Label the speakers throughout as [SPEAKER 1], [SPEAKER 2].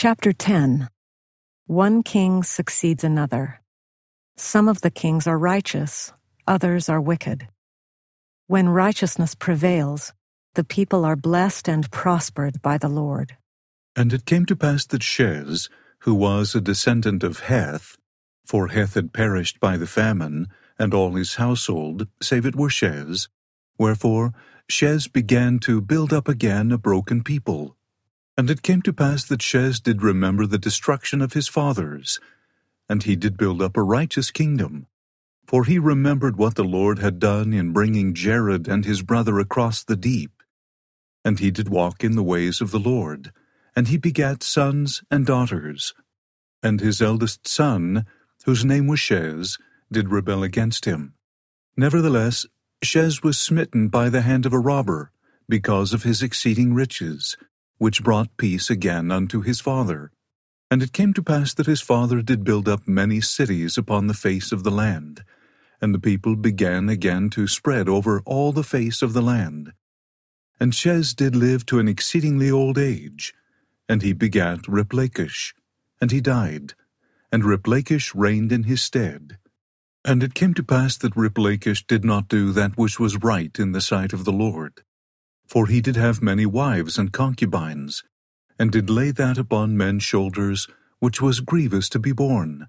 [SPEAKER 1] Chapter 10. One king succeeds another. Some of the kings are righteous, others are wicked. When righteousness prevails, the people are blessed and prospered by the Lord.
[SPEAKER 2] And it came to pass that Shez, who was a descendant of Heth, for Heth had perished by the famine, and all his household, save it were Shez, wherefore Shez began to build up again a broken people. And it came to pass that Shez did remember the destruction of his fathers, and he did build up a righteous kingdom. For he remembered what the Lord had done in bringing Jared and his brother across the deep. And he did walk in the ways of the Lord, and he begat sons and daughters. And his eldest son, whose name was Shez, did rebel against him. Nevertheless, Shez was smitten by the hand of a robber, because of his exceeding riches, which brought peace again unto his father. And it came to pass that his father did build up many cities upon the face of the land, and the people began again to spread over all the face of the land. And Shez did live to an exceedingly old age, and he begat Riplakish, and he died, and Riplakish reigned in his stead. And it came to pass that Riplakish did not do that which was right in the sight of the Lord. For he did have many wives and concubines, and did lay that upon men's shoulders which was grievous to be borne.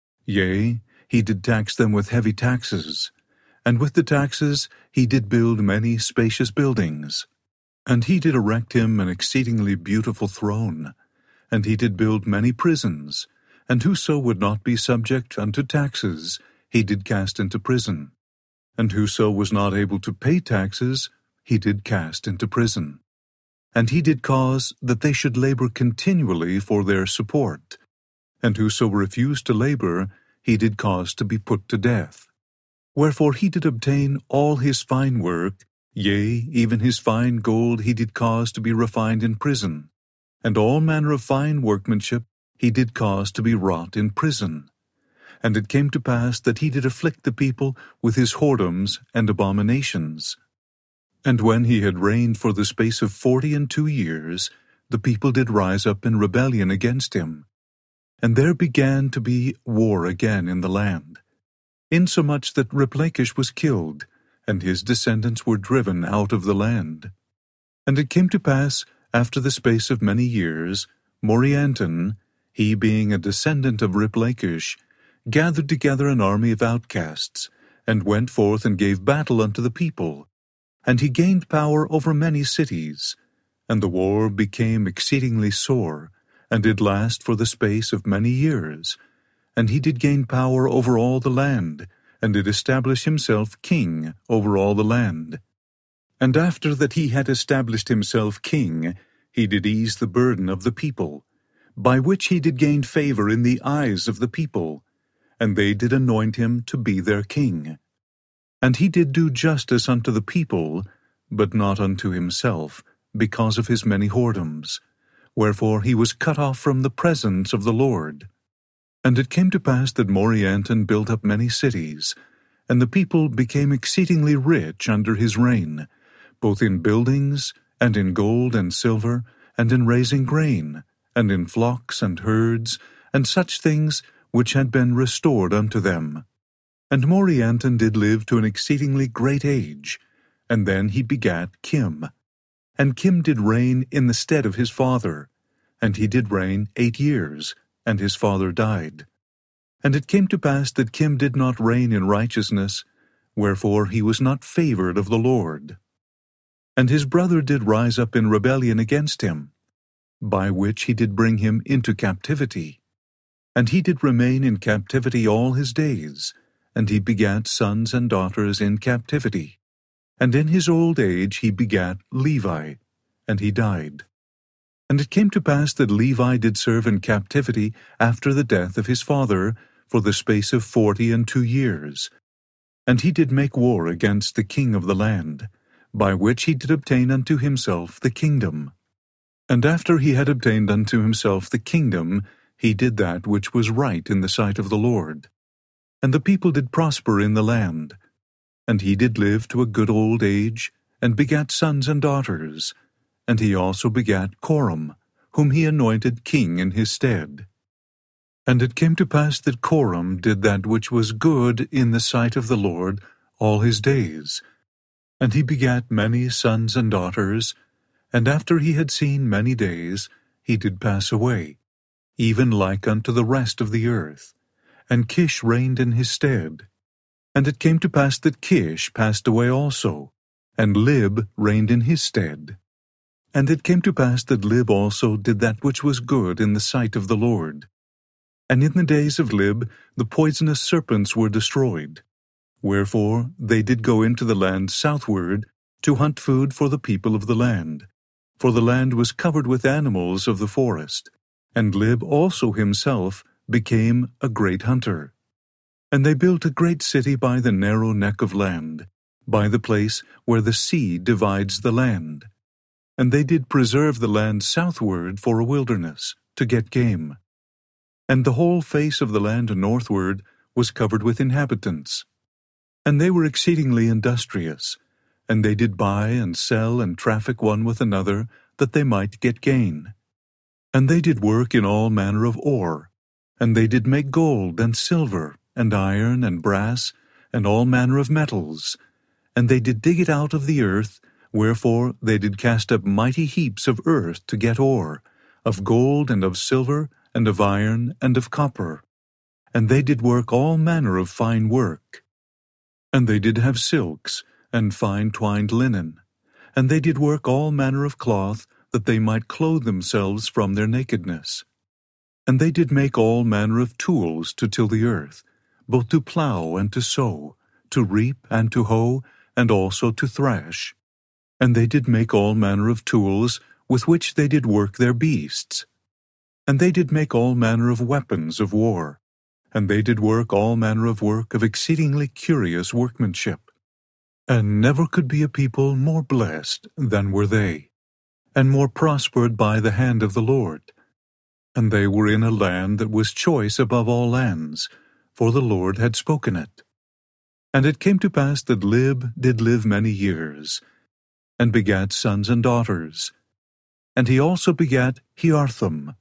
[SPEAKER 2] Yea, he did tax them with heavy taxes, and with the taxes he did build many spacious buildings. And he did erect him an exceedingly beautiful throne, and he did build many prisons, and whoso would not be subject unto taxes he did cast into prison, and whoso was not able to pay taxes he did cast into prison. And he did cause that they should labor continually for their support, and whoso refused to labor he did cause to be put to death. Wherefore he did obtain all his fine work, yea, even his fine gold he did cause to be refined in prison, and all manner of fine workmanship he did cause to be wrought in prison. And it came to pass that he did afflict the people with his whoredoms and abominations. And when he had reigned for the space of 42 years, the people did rise up in rebellion against him. And there began to be war again in the land, insomuch that Riplakish was killed, and his descendants were driven out of the land. And it came to pass, after the space of many years, Morianton, he being a descendant of Riplakish, gathered together an army of outcasts, and went forth and gave battle unto the people. And he gained power over many cities, and the war became exceedingly sore, and did last for the space of many years. And he did gain power over all the land, and did establish himself king over all the land. And after that he had established himself king, he did ease the burden of the people, by which he did gain favor in the eyes of the people, and they did anoint him to be their king. And he did do justice unto the people, but not unto himself, because of his many whoredoms. Wherefore he was cut off from the presence of the Lord. And it came to pass that Morianton built up many cities, and the people became exceedingly rich under his reign, both in buildings, and in gold and silver, and in raising grain, and in flocks and herds, and such things which had been restored unto them. And Morianton did live to an exceedingly great age, and then he begat Kim. And Kim did reign in the stead of his father, and he did reign 8 years, and his father died. And it came to pass that Kim did not reign in righteousness, wherefore he was not favored of the Lord. And his brother did rise up in rebellion against him, by which he did bring him into captivity. And he did remain in captivity all his days, and he begat sons and daughters in captivity. And in his old age he begat Levi, and he died. And it came to pass that Levi did serve in captivity after the death of his father for the space of 42 years. And he did make war against the king of the land, by which he did obtain unto himself the kingdom. And after he had obtained unto himself the kingdom, he did that which was right in the sight of the Lord. And the people did prosper in the land. And he did live to a good old age, and begat sons and daughters. And he also begat Coram, whom he anointed king in his stead. And it came to pass that Coram did that which was good in the sight of the Lord all his days. And he begat many sons and daughters, and after he had seen many days, he did pass away, even like unto the rest of the earth. And Kish reigned in his stead. And it came to pass that Kish passed away also, and Lib reigned in his stead. And it came to pass that Lib also did that which was good in the sight of the Lord. And in the days of Lib the poisonous serpents were destroyed. Wherefore they did go into the land southward to hunt food for the people of the land. For the land was covered with animals of the forest, and Lib also himself became a great hunter. And they built a great city by the narrow neck of land, by the place where the sea divides the land. And they did preserve the land southward for a wilderness, to get game. And the whole face of the land northward was covered with inhabitants. And they were exceedingly industrious, and they did buy and sell and traffic one with another, that they might get gain. And they did work in all manner of ore, and they did make gold and silver, and iron and brass, and all manner of metals. And they did dig it out of the earth, wherefore they did cast up mighty heaps of earth to get ore, of gold and of silver, and of iron, and of copper. And they did work all manner of fine work. And they did have silks, and fine twined linen. And they did work all manner of cloth, that they might clothe themselves from their nakedness. And they did make all manner of tools to till the earth, both to plough and to sow, to reap and to hoe, and also to thrash. And they did make all manner of tools, with which they did work their beasts. And they did make all manner of weapons of war, and they did work all manner of work of exceedingly curious workmanship. And never could be a people more blessed than were they, and more prospered by the hand of the Lord. And they were in a land that was choice above all lands, for the Lord had spoken it. And it came to pass that Lib did live many years, and begat sons and daughters. And he also begat Heartham.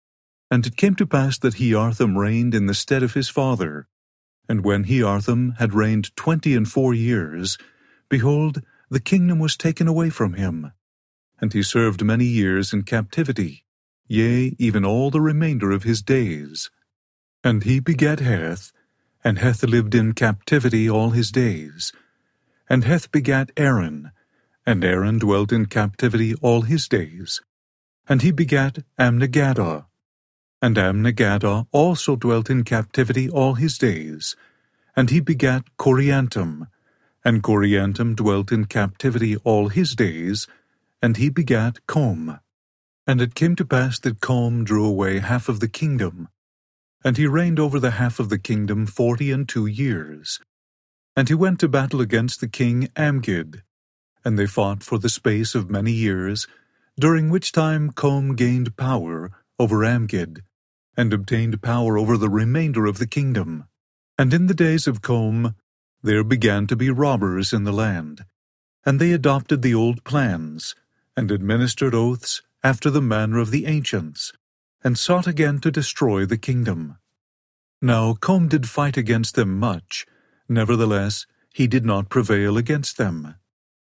[SPEAKER 2] And it came to pass that Heartham reigned in the stead of his father. And when Heartham had reigned 24 years, behold, the kingdom was taken away from him. And he served many years in captivity, yea, even all the remainder of his days. And he begat Heth, and Heth lived in captivity all his days. And Heth begat Aaron, and Aaron dwelt in captivity all his days. And he begat Amminadab. And Amminadab also dwelt in captivity all his days. And he begat Coriantum. And Coriantum dwelt in captivity all his days. And he begat Com. And it came to pass that Com drew away half of the kingdom. And he reigned over the half of the kingdom 42 years. And he went to battle against the king Amgid. And they fought for the space of many years, during which time Com gained power over Amgid, and obtained power over the remainder of the kingdom. And in the days of Com there began to be robbers in the land, and they adopted the old plans, and administered oaths after the manner of the ancients, and sought again to destroy the kingdom. Now Com did fight against them much, nevertheless he did not prevail against them.